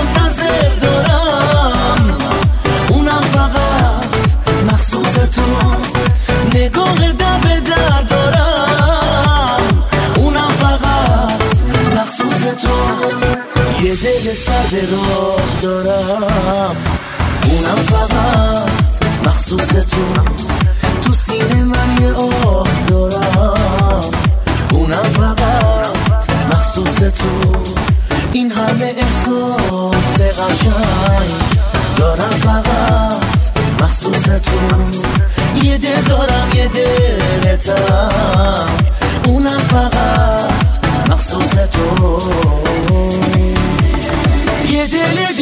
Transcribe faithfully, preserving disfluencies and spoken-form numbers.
منتظر دارم، اونم فقط مخصوص تو. نگاه در به در دارم، اونم فقط مخصوص تو. یه دل سر راه دارم، اونم فقط مخصوص تو. تو سینه من یه آه دارم، اونم فقط مخصوص تو. این همه احساس قشنگ دارم، فقط مخصوص تو. یه دل دارم، یه دل تنگ، اونم فقط مخصوص تو. یه دل